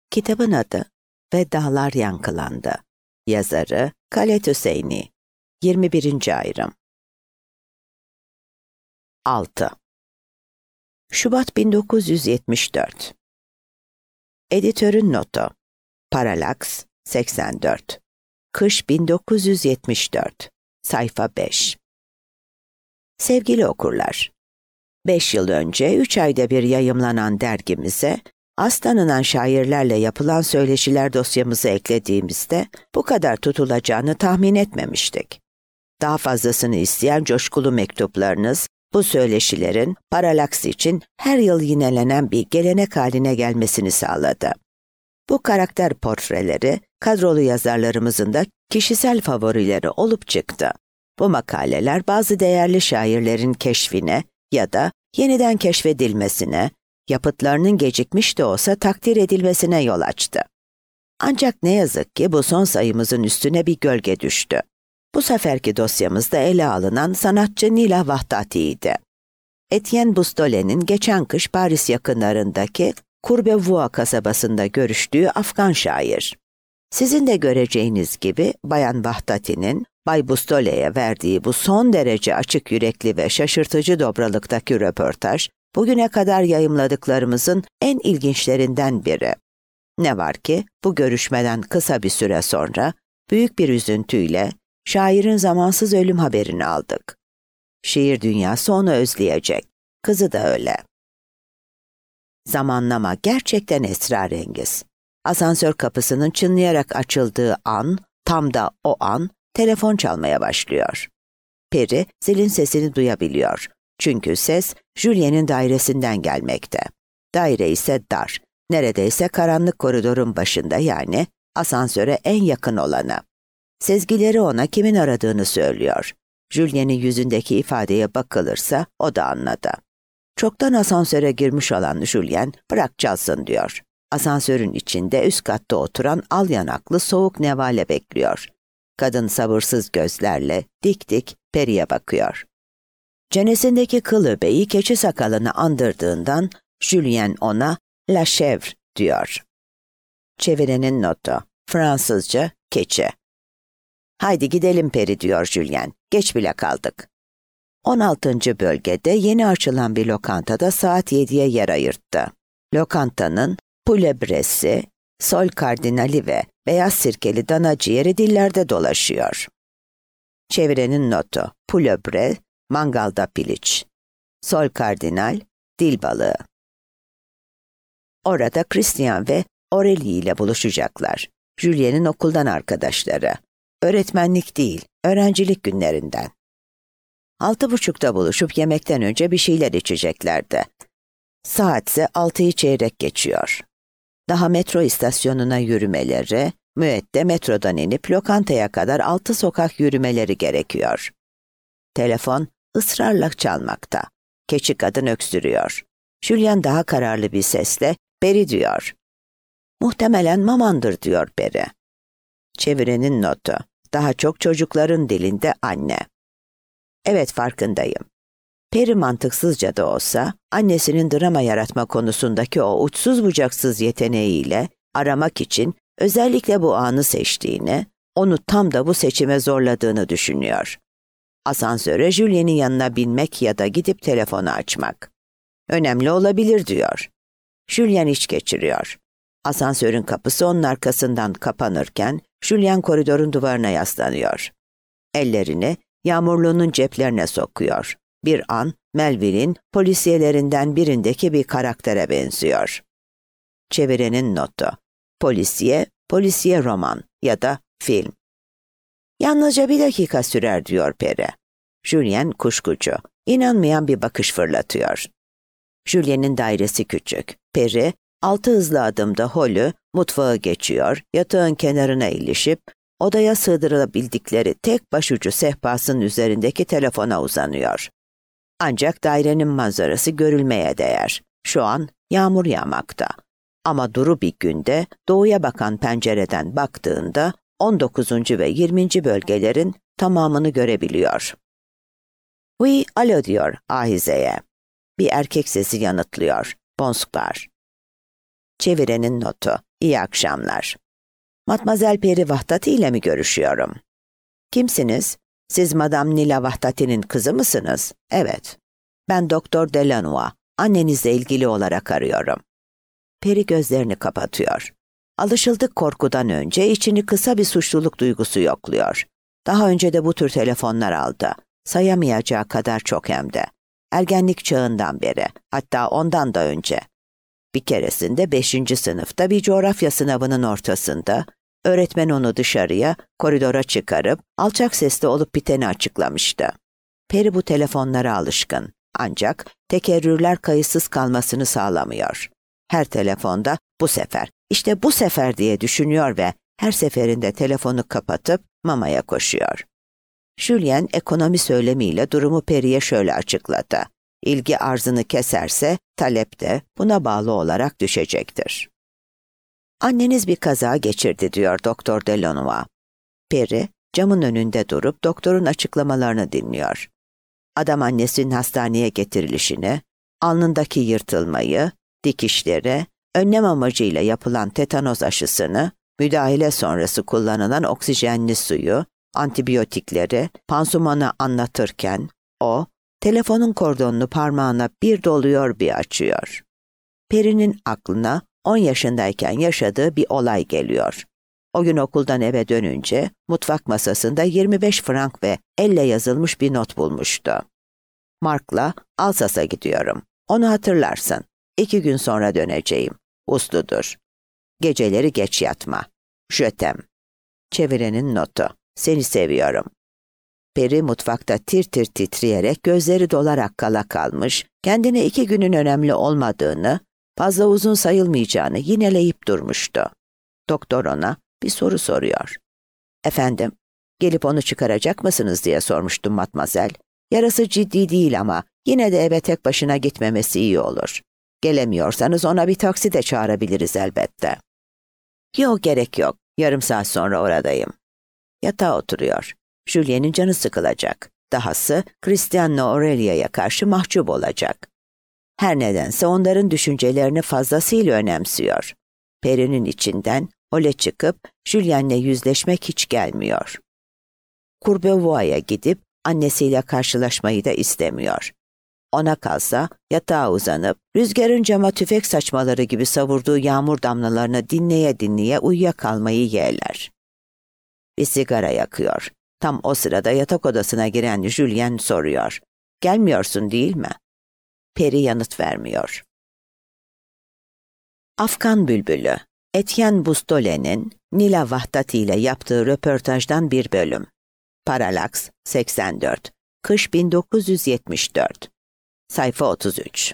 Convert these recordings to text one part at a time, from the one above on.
Kitabın adı Ve Dağlar Yankılandı. Yazarı Khaled Hosseini. 21. ayrım. 6. Şubat 1974. Editörün notu. Paralaks 84. Kış 1974. Sayfa 5. Sevgili okurlar, 5 yıl önce 3 ayda bir yayımlanan dergimize az tanınan şairlerle yapılan söyleşiler dosyamızı eklediğimizde bu kadar tutulacağını tahmin etmemiştik. Daha fazlasını isteyen coşkulu mektuplarınız bu söyleşilerin Paralaks için her yıl yinelenen bir gelenek haline gelmesini sağladı. Bu karakter portreleri kadrolu yazarlarımızın da kişisel favorileri olup çıktı. Bu makaleler bazı değerli şairlerin keşfine ya da yeniden keşfedilmesine, yapıtlarının gecikmiş de olsa takdir edilmesine yol açtı. Ancak ne yazık ki bu son sayımızın üstüne bir gölge düştü. Bu seferki dosyamızda ele alınan sanatçı Nila Vahdati'ydi. Etienne Boustole'nin geçen kış Paris yakınlarındaki Courbevoie kasabasında görüştüğü Afgan şair. Sizin de göreceğiniz gibi Bayan Vahdati'nin Bay Boustole'ye verdiği bu son derece açık yürekli ve şaşırtıcı dobralıktaki röportaj, bugüne kadar yayımladıklarımızın en ilginçlerinden biri. Ne var ki bu görüşmeden kısa bir süre sonra büyük bir üzüntüyle şairin zamansız ölüm haberini aldık. Şiir dünyası onu özleyecek, kızı da öyle. Zamanlama gerçekten esrarengiz. Asansör kapısının çınlayarak açıldığı an, tam da o an telefon çalmaya başlıyor. Peri zilin sesini duyabiliyor. Çünkü ses Julien'in dairesinden gelmekte. Daire ise dar, neredeyse karanlık koridorun başında, yani asansöre en yakın olanı. Sezgileri ona kimin aradığını söylüyor. Julien'in yüzündeki ifadeye bakılırsa o da anladı. Çoktan asansöre girmiş olan Julien, "Bırak çalsın," diyor. Asansörün içinde üst katta oturan al yanaklı soğuk Nevale bekliyor. Kadın sabırsız gözlerle dik dik Peri'ye bakıyor. Çenesindeki kıl öbeği keçi sakalını andırdığından Julien ona "La chèvre" diyor. Çevirenin notu. Fransızca keçi. "Haydi gidelim Peri," diyor Julien. "Geç bile kaldık." 16. bölgede yeni açılan bir lokantada saat 7'ye yer ayırttı. Lokantanın poulebresi, sol kardinali ve beyaz sirkeli dana ciğeri dillerde dolaşıyor. Çevirenin notu. Poulebre, mangalda piliç. Sol kardinal, dil balığı. Orada Christian ve Aurélie ile buluşacaklar. Julien'in okuldan arkadaşları. Öğretmenlik değil, öğrencilik günlerinden. 6.30'da buluşup yemekten önce bir şeyler içeceklerdi. Saatse 6'yı çeyrek geçiyor. Daha metro istasyonuna yürümeleri, müeyyide metrodan inip lokantaya kadar 6 sokak yürümeleri gerekiyor. Telefon ısrarla çalmakta. Keçi kadın öksürüyor. Julien daha kararlı bir sesle "Peri," diyor. "Muhtemelen mamandır," diyor Peri. Çevirenin notu. Daha çok çocukların dilinde anne. Evet, farkındayım. Peri mantıksızca da olsa annesinin drama yaratma konusundaki o uçsuz bucaksız yeteneğiyle aramak için özellikle bu anı seçtiğini, onu tam da bu seçime zorladığını düşünüyor. Asansöre Julien'in yanına binmek ya da gidip telefonu açmak. "Önemli olabilir," diyor. Julien iç geçiriyor. Asansörün kapısı onun arkasından kapanırken Julien koridorun duvarına yaslanıyor. Ellerini yağmurluğunun ceplerine sokuyor. Bir an Melville'in polisiyelerinden birindeki bir karaktere benziyor. Çevirenin notu. Polisiye roman ya da film. "Yalnızca bir dakika sürer," diyor Peri. Julien kuşkucu, inanmayan bir bakış fırlatıyor. Julien'in dairesi küçük. Peri 6 hızlı adımda holü, mutfağı geçiyor, yatağın kenarına ilişip odaya sığdırılabildikleri tek başucu sehpasının üzerindeki telefona uzanıyor. Ancak dairenin manzarası görülmeye değer. Şu an yağmur yağmakta. Ama duru bir günde doğuya bakan pencereden baktığında 19. ve 20. bölgelerin tamamını görebiliyor. "Oui, alo," diyor ahizeye. Bir erkek sesi yanıtlıyor. "Bonsoir." Çevirenin notu. İyi akşamlar. Matmazel Peri Vahdati ile mi görüşüyorum? Kimsiniz? Siz Madame Nila Vahdati'nin kızı mısınız? Evet. Ben Doktor Delanois. Annenizle ilgili olarak arıyorum. Peri gözlerini kapatıyor. Alışıldık korkudan önce içini kısa bir suçluluk duygusu yokluyor. Daha önce de bu tür telefonlar aldı. Sayamayacağı kadar çok hem de. Ergenlik çağından beri, hatta ondan da önce. Bir keresinde 5. sınıfta bir coğrafya sınavının ortasında, öğretmen onu dışarıya, koridora çıkarıp alçak sesle olup biteni açıklamıştı. Peri bu telefonlara alışkın, ancak tekerrürler kayıtsız kalmasını sağlamıyor. Her telefonda bu sefer, işte bu sefer diye düşünüyor ve her seferinde telefonu kapatıp mamaya koşuyor. Julien ekonomi söylemiyle durumu Peri'ye şöyle açıkladı. İlgi arzını keserse talep de buna bağlı olarak düşecektir. Anneniz bir kaza geçirdi diyor Doktor Delanois. Peri camın önünde durup doktorun açıklamalarını dinliyor. Adam annesinin hastaneye getirilişini, alnındaki yırtılmayı, dikişleri, önlem amacıyla yapılan tetanoz aşısını, müdahale sonrası kullanılan oksijenli suyu, antibiyotikleri, pansumanı anlatırken o, telefonun kordonunu parmağına bir doluyor bir açıyor. Peri'nin aklına 10 yaşındayken yaşadığı bir olay geliyor. O gün okuldan eve dönünce mutfak masasında 25 frank ve elle yazılmış bir not bulmuştu. Mark'la Alsas'a gidiyorum. Onu hatırlarsın. 2 gün sonra döneceğim. Usludur. Geceleri geç yatma. Jötem. Çevirenin notu. Seni seviyorum. Peri mutfakta tir tir titreyerek gözleri dolarak kala kalmış, kendine 2 günün önemli olmadığını, fazla uzun sayılmayacağını yineleyip durmuştu. Doktor ona bir soru soruyor. Efendim, gelip onu çıkaracak mısınız diye sormuştum Matmazel. Yarası ciddi değil ama yine de eve tek başına gitmemesi iyi olur. Gelemiyorsanız ona bir taksi de çağırabiliriz elbette. Yok, gerek yok. Yarım saat sonra oradayım. Yatağa oturuyor. Julien'in canı sıkılacak. Dahası Cristiano Aurelia'ya karşı mahcup olacak. Her nedense onların düşüncelerini fazlasıyla önemsiyor. Peri'nin içinden ole çıkıp Julien'le yüzleşmek hiç gelmiyor. Courbevoie'ya gidip annesiyle karşılaşmayı da istemiyor. Ona kalsa yatağa uzanıp rüzgarın cama tüfek saçmaları gibi savurduğu yağmur damlalarını dinleye dinleye uyuyakalmayı yeğler. Bir sigara yakıyor. Tam o sırada yatak odasına giren Julien soruyor. Gelmiyorsun değil mi? Peri yanıt vermiyor. Afgan Bülbülü, Etienne Boustole'nin Nila Vahdati ile yaptığı röportajdan bir bölüm. Paralax 84, Kış 1974. Sayfa 33.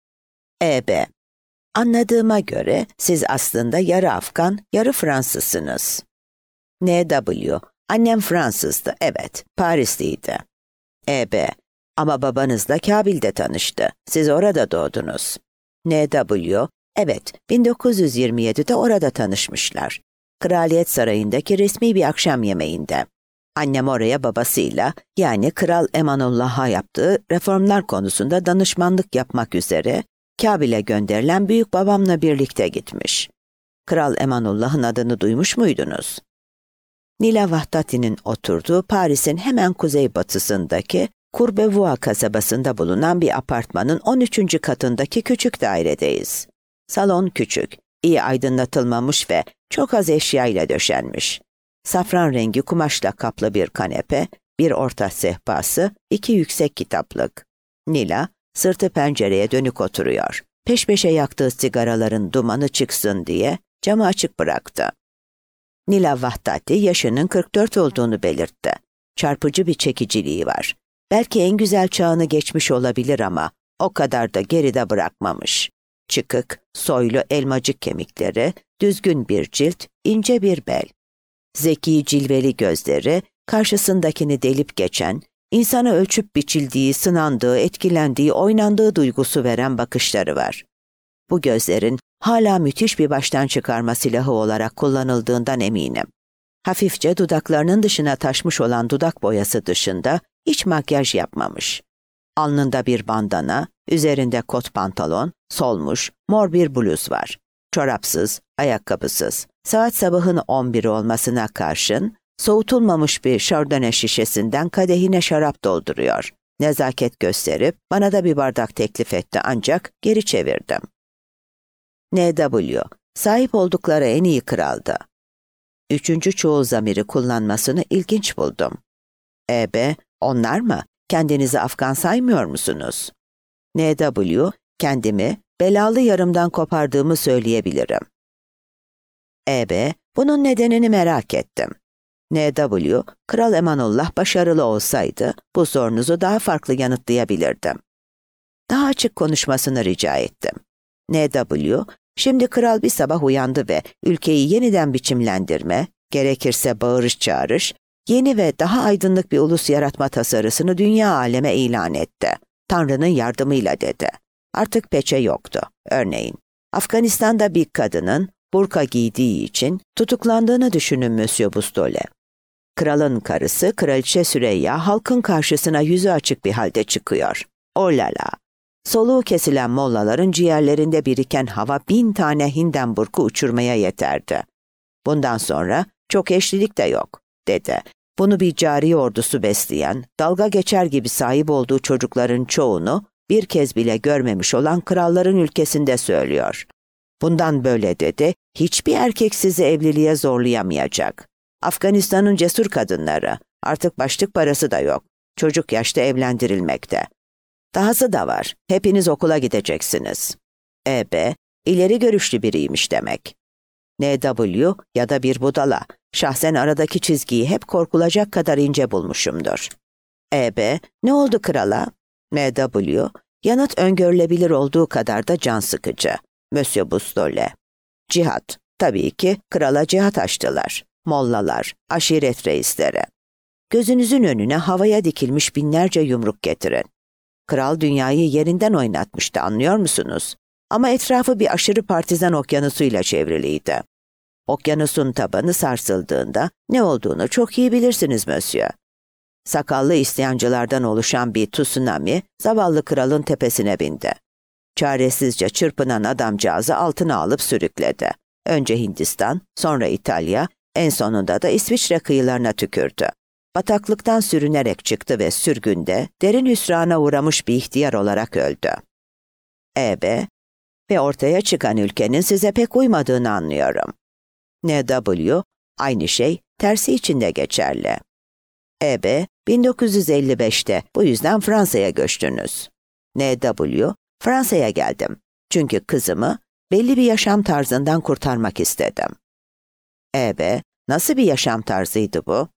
E.B. Anladığıma göre siz aslında yarı Afgan, yarı Fransızsınız. N.W. Annem Fransızdı, evet, Parisliydi. E.B. Ama babanızla Kabil'de tanıştı. Siz orada doğdunuz. N.W. Evet, 1927'de orada tanışmışlar. Kraliyet Sarayı'ndaki resmi bir akşam yemeğinde. Annem oraya babasıyla, yani Kral Emanullah'a yaptığı reformlar konusunda danışmanlık yapmak üzere Kabil'e gönderilen büyük babamla birlikte gitmiş. Kral Emanullah'ın adını duymuş muydunuz? Nila Vahdati'nin oturduğu Paris'in hemen kuzeybatısındaki Courbevoie kasabasında bulunan bir apartmanın 13. katındaki küçük dairedeyiz. Salon küçük, iyi aydınlatılmamış ve çok az eşya ile döşenmiş. Safran rengi kumaşla kaplı bir kanepe, bir orta sehpası, 2 yüksek kitaplık. Nila, sırtı pencereye dönük oturuyor. Peş peşe yaktığı sigaraların dumanı çıksın diye camı açık bıraktı. Nila Vahdati yaşının 44 olduğunu belirtti. Çarpıcı bir çekiciliği var. Belki en güzel çağını geçmiş olabilir ama o kadar da geride bırakmamış. Çıkık, soylu elmacık kemikleri, düzgün bir cilt, ince bir bel. Zeki cilveli gözleri, karşısındakini delip geçen, insanı ölçüp biçildiği, sınandığı, etkilendiği, oynandığı duygusu veren bakışları var. Bu gözlerin hala müthiş bir baştan çıkarma silahı olarak kullanıldığından eminim. Hafifçe dudaklarının dışına taşmış olan dudak boyası dışında hiç makyaj yapmamış. Alnında bir bandana, üzerinde kot pantolon, solmuş, mor bir bluz var. Çorapsız, ayakkabısız. Saat sabahın 11'i olmasına karşın soğutulmamış bir şardone şişesinden kadehine şarap dolduruyor. Nezaket gösterip bana da bir bardak teklif etti ancak geri çevirdim. N.W. Sahip oldukları en iyi kraldı. Üçüncü çoğul zamiri kullanmasını ilginç buldum. E.B. Onlar mı? Kendinizi Afgan saymıyor musunuz? N.W. Kendimi belalı yarımdan kopardığımı söyleyebilirim. E.B. Bunun nedenini merak ettim. N.W. Kral Emanullah başarılı olsaydı bu sorunuzu daha farklı yanıtlayabilirdim. Daha açık konuşmasını rica ettim. N.W. Şimdi kral bir sabah uyandı ve ülkeyi yeniden biçimlendirme, gerekirse bağırış çağırış, yeni ve daha aydınlık bir ulus yaratma tasarısını dünya aleme ilan etti. Tanrı'nın yardımıyla dedi. Artık peçe yoktu. Örneğin, Afganistan'da bir kadının burka giydiği için tutuklandığını düşünün Monsieur Bustole. Kralın karısı Kraliçe Süreyya halkın karşısına yüzü açık bir halde çıkıyor. Olala! Soluğu kesilen mollaların ciğerlerinde biriken hava 1000 tane Hindenburg'u uçurmaya yeterdi. Bundan sonra çok eşlilik de yok, dedi. Bunu bir cari ordusu besleyen, dalga geçer gibi sahip olduğu çocukların çoğunu bir kez bile görmemiş olan kralların ülkesinde söylüyor. Bundan böyle dedi, hiçbir erkek sizi evliliğe zorlayamayacak. Afganistan'ın cesur kadınları, artık başlık parası da yok. Çocuk yaşta evlendirilmekte. Dahası da var, hepiniz okula gideceksiniz. E.B. ileri görüşlü biriymiş demek. N.W. ya da bir budala, şahsen aradaki çizgiyi hep korkulacak kadar ince bulmuşumdur. E.B. Ne oldu krala? N.W. Yanıt öngörülebilir olduğu kadar da can sıkıcı. Monsieur Bustole. Cihat. Tabii ki krala cihat açtılar. Mollalar, aşiret reisleri. Gözünüzün önüne havaya dikilmiş binlerce yumruk getirin. Kral dünyayı yerinden oynatmıştı, anlıyor musunuz? Ama etrafı bir aşırı partizan okyanusuyla çevriliydi. Okyanusun tabanı sarsıldığında ne olduğunu çok iyi bilirsiniz Monsieur. Sakallı isyancılardan oluşan bir tsunami zavallı kralın tepesine bindi. Çaresizce çırpınan adamcağızı altına alıp sürükledi. Önce Hindistan, sonra İtalya, en sonunda da İsviçre kıyılarına tükürdü. Bataklıktan sürünerek çıktı ve sürgünde derin hüsrana uğramış bir ihtiyar olarak öldü. E.B. Ve ortaya çıkan ülkenin size pek uymadığını anlıyorum. N.W. Aynı şey tersi için de geçerli. E.B. 1955'te bu yüzden Fransa'ya göçtünüz. N.W. Fransa'ya geldim. Çünkü kızımı belli bir yaşam tarzından kurtarmak istedim. E.B. Nasıl bir yaşam tarzıydı bu?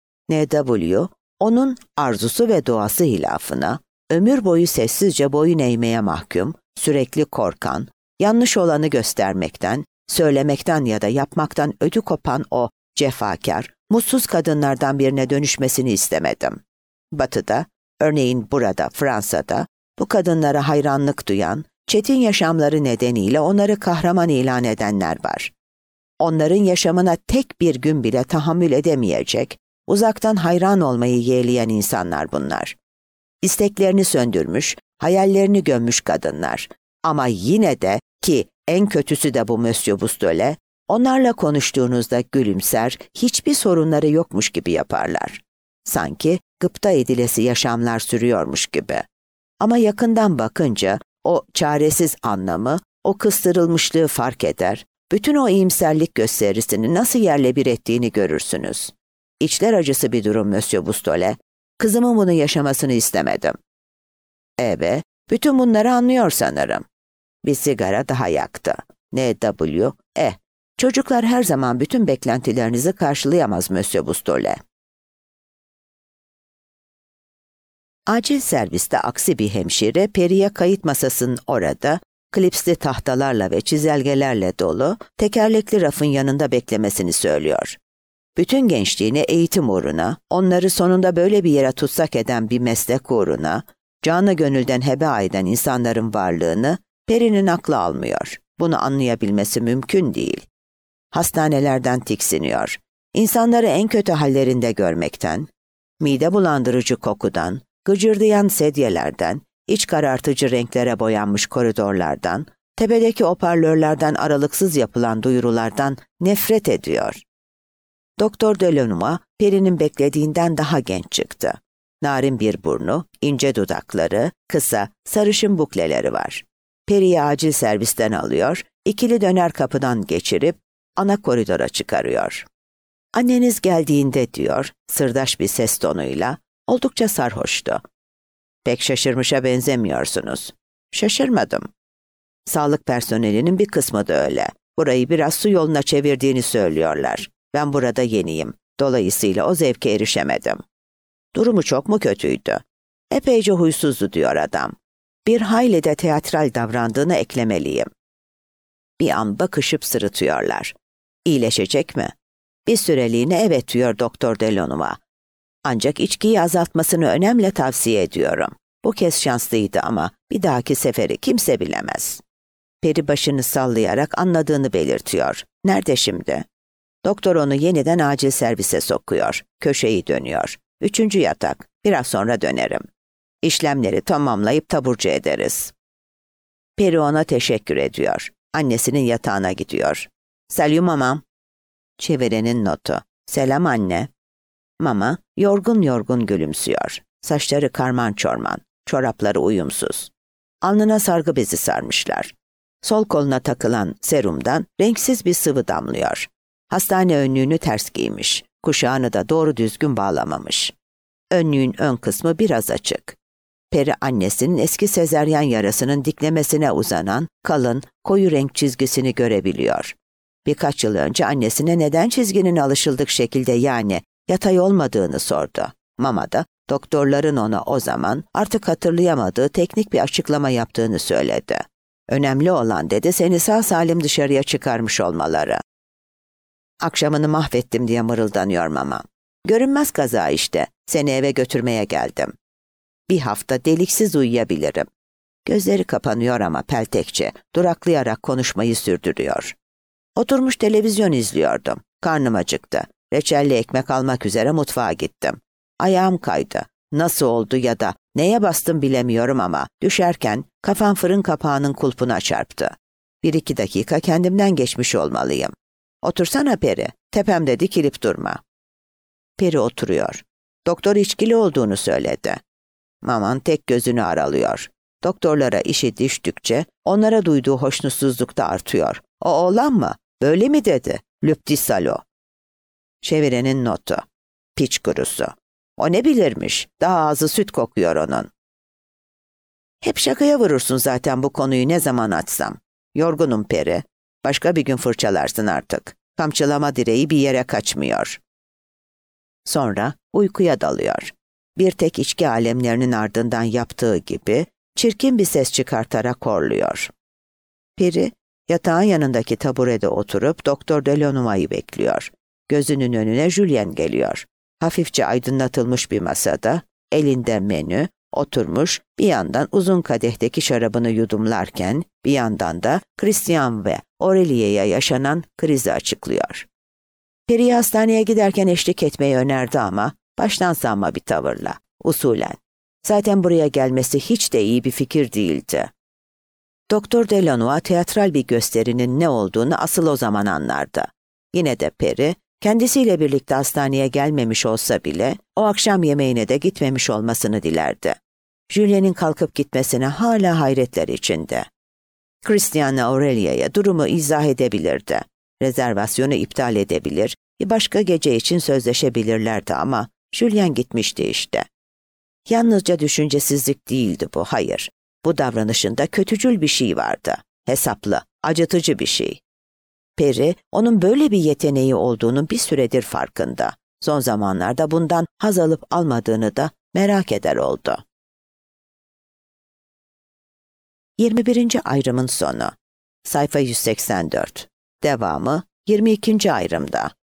N.W. Onun arzusu ve doğası hilafına, ömür boyu sessizce boyun eğmeye mahkum, sürekli korkan, yanlış olanı göstermekten, söylemekten ya da yapmaktan ödü kopan o cefakar, mutsuz kadınlardan birine dönüşmesini istemedim. Batı'da, örneğin burada, Fransa'da, bu kadınlara hayranlık duyan, çetin yaşamları nedeniyle onları kahraman ilan edenler var. Onların yaşamına tek bir gün bile tahammül edemeyecek, uzaktan hayran olmayı yeğleyen insanlar bunlar. İsteklerini söndürmüş, hayallerini gömmüş kadınlar. Ama yine de ki en kötüsü de bu Monsieur Bustole, onlarla konuştuğunuzda gülümser, hiçbir sorunları yokmuş gibi yaparlar. Sanki gıpta edilesi yaşamlar sürüyormuş gibi. Ama yakından bakınca o çaresiz anlamı, o kıstırılmışlığı fark eder, bütün o iyimserlik gösterisini nasıl yerle bir ettiğini görürsünüz. İçler acısı bir durum Monsieur Bustole. Kızımın bunu yaşamasını istemedim. E.B. bütün bunları anlıyor sanırım. Bir sigara daha yaktı. N.W. Çocuklar her zaman bütün beklentilerinizi karşılayamaz Monsieur Bustole. Acil serviste aksi bir hemşire Peri'ye kayıt masasının orada, klipsli tahtalarla ve çizelgelerle dolu, tekerlekli rafın yanında beklemesini söylüyor. Bütün gençliğini eğitim uğruna, onları sonunda böyle bir yere tutsak eden bir meslek uğruna, canı gönülden heba eden insanların varlığını Peri'nin aklı almıyor. Bunu anlayabilmesi mümkün değil. Hastanelerden tiksiniyor. İnsanları en kötü hallerinde görmekten, mide bulandırıcı kokudan, gıcırdayan sedyelerden, iç karartıcı renklere boyanmış koridorlardan, Tepedeki hoparlörlerden aralıksız yapılan duyurulardan nefret ediyor. Doktor Delanois, Peri'nin beklediğinden daha genç çıktı. Narin bir burnu, ince dudakları, kısa, sarışın bukleleri var. Peri'yi acil servisten alıyor, ikili döner kapıdan geçirip ana koridora çıkarıyor. "Anneniz geldiğinde," diyor, sırdaş bir ses tonuyla, oldukça sarhoştu. "Pek şaşırmışa benzemiyorsunuz." "Şaşırmadım. Sağlık personelinin bir kısmı da öyle. Burayı biraz su yoluna çevirdiğini söylüyorlar. Ben burada yeniyim. Dolayısıyla o zevke erişemedim." "Durumu çok mu kötüydü?" "Epeyce huysuzdu," diyor adam. Bir hayli de teatral davrandığını eklemeliyim. Bir an bakışıp sırıtıyorlar. "İyileşecek mi?" "Bir süreliğine evet," diyor Doktor Delanois. "Ancak içkiyi azaltmasını önemli tavsiye ediyorum. Bu kez şanslıydı ama bir dahaki seferi kimse bilemez." Peri başını sallayarak anladığını belirtiyor. "Nerede şimdi?" Doktor onu yeniden acil servise sokuyor. Köşeyi dönüyor. "3. yatak. Biraz sonra dönerim. İşlemleri tamamlayıp taburcu ederiz." Peri ona teşekkür ediyor. Annesinin yatağına gidiyor. "Salut mama." Çevirenin notu. "Selam anne." Mama yorgun yorgun gülümsüyor. Saçları karman çorman, çorapları uyumsuz. Alnına sargı bezi sarmışlar. Sol koluna takılan serumdan renksiz bir sıvı damlıyor. Hastane önlüğünü ters giymiş, kuşağını da doğru düzgün bağlamamış. Önlüğün ön kısmı biraz açık. Peri annesinin eski sezaryen yarasının diklemesine uzanan kalın, koyu renk çizgisini görebiliyor. Birkaç yıl önce annesine neden çizginin alışıldık şekilde yani yatay olmadığını sordu. Mama da doktorların ona o zaman artık hatırlayamadığı teknik bir açıklama yaptığını söyledi. "Önemli olan," dedi, "seni sağ salim dışarıya çıkarmış olmaları." "Akşamını mahvettim," diye mırıldanıyor mama. "Görünmez kaza işte. Seni eve götürmeye geldim. Bir hafta deliksiz uyuyabilirim." Gözleri kapanıyor ama peltekçe, duraklayarak konuşmayı sürdürüyor. "Oturmuş televizyon izliyordum. Karnım acıktı. Reçelli ekmek almak üzere mutfağa gittim. Ayağım kaydı. Nasıl oldu ya da neye bastım bilemiyorum ama düşerken kafam fırın kapağının kulpuna çarptı. 1-2 dakika kendimden geçmiş olmalıyım. Otursana Peri, tepemde dikilip durma." Peri oturuyor. Doktor içkili olduğunu söyledi. Maman tek gözünü aralıyor. Doktorlara işi düştükçe onlara duyduğu hoşnutsuzluk da artıyor. "O oğlan mı? Böyle mi?" dedi. "Lüptisalo." Çevirenin notu. Piç kurusu. "O ne bilirmiş? Daha ağzı süt kokuyor onun." "Hep şakaya vurursun zaten bu konuyu ne zaman açsam." "Yorgunum Peri. Başka bir gün fırçalarsın artık. Kamçılama direği bir yere kaçmıyor." Sonra uykuya dalıyor. Bir tek içki alemlerinin ardından yaptığı gibi çirkin bir ses çıkartarak horluyor. Peri yatağın yanındaki taburede oturup Doktor Delanois'ı bekliyor. Gözünün önüne Julien geliyor. Hafifçe aydınlatılmış bir masada, elinde menü, oturmuş, bir yandan uzun kadehteki şarabını yudumlarken, bir yandan da Christian ve Aurelia'ya yaşanan krizi açıklıyor. Peri'ye hastaneye giderken eşlik etmeyi önerdi ama baştan savma bir tavırla, usulen. Zaten buraya gelmesi hiç de iyi bir fikir değildi. Doktor Delanois teatral bir gösterinin ne olduğunu asıl o zaman anlardı. Yine de Peri, kendisiyle birlikte hastaneye gelmemiş olsa bile o akşam yemeğine de gitmemiş olmasını dilerdi. Julien'in kalkıp gitmesine hala hayretler içinde. Christian'la Aurelia'ya durumu izah edebilirdi. Rezervasyonu iptal edebilir, bir başka gece için sözleşebilirlerdi ama Julien gitmişti işte. Yalnızca düşüncesizlik değildi bu, hayır. Bu davranışında kötücül bir şey vardı. Hesaplı, acıtıcı bir şey. Peri, onun böyle bir yeteneği olduğunu bir süredir farkında. Son zamanlarda bundan haz alıp almadığını da merak eder oldu. 21. ayrımın sonu. Sayfa 184. Devamı 22. ayrımda.